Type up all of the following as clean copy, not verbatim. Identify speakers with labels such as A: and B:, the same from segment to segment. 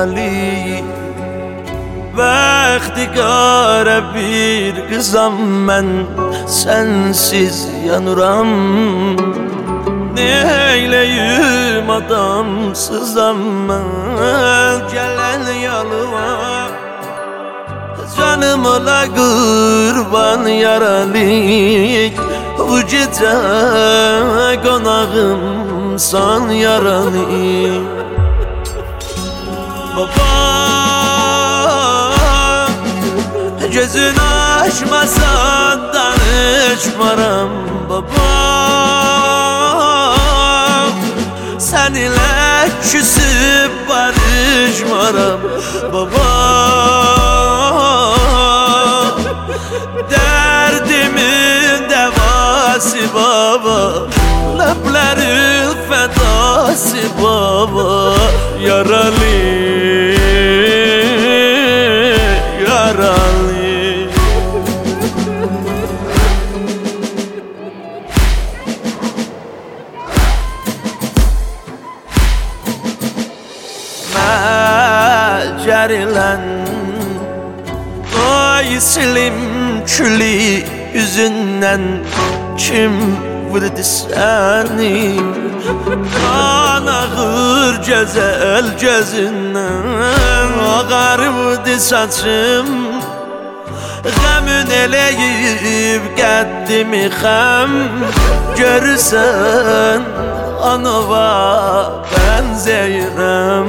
A: yaralı. Bəxtiqara bir qızam mən, sənsiz yanıram. Neyləyim adamsızam mən, gələn yalıma. Canım ola qurban yaralı, bu gecə qonağımsan yaralı. Baba, gözün açmasan danışmaram baba. Seninle küsüp barışmaram baba. Derdimin devası baba, ləblərin fədası baba. Yaralı, yaralı. Məcərilən qoy silim külü yüzündən, kim vurdu səni? Qan ağır gözəl gözündən, ağarıbdı saçım. Qəmün eləyib qəddimi xəm, görürsən anova bənzəyirəm.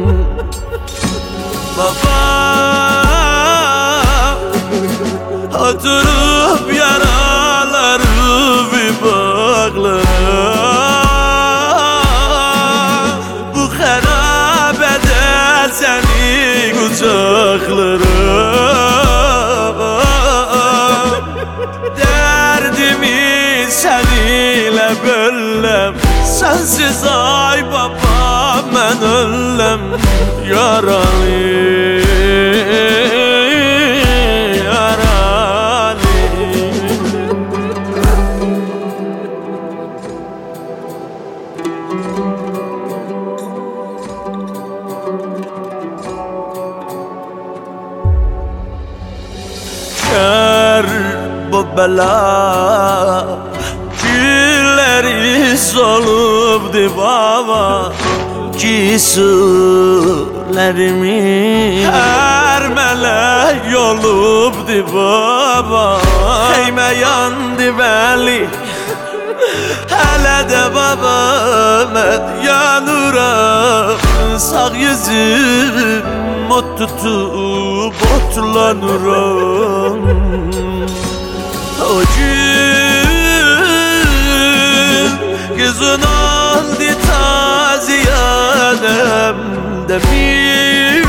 A: Baba, oturup yaraları bir bağla. Bu xərabədə səni qucaqlarım. Dərdimi səninlə bölləm, sensiz ay baba mən ölləm. Yaralı, yaralı. Kör bu bela, gülleri solubdu baba. Giysilerimi her melek yolubdu baba. Heymə yandı bəli, hələ də baba mən yanıram. Sağ yüzüm ot tutub otlanıram. O gün gözün aldı taziyanemdə bir,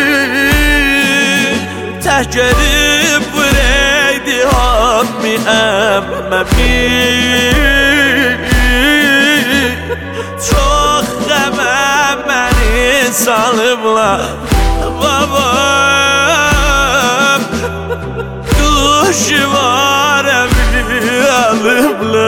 A: tək gəlib buraydı hammi əmməmi. Çox qəmə məni salıblar babam, duşu var əmi alıblar.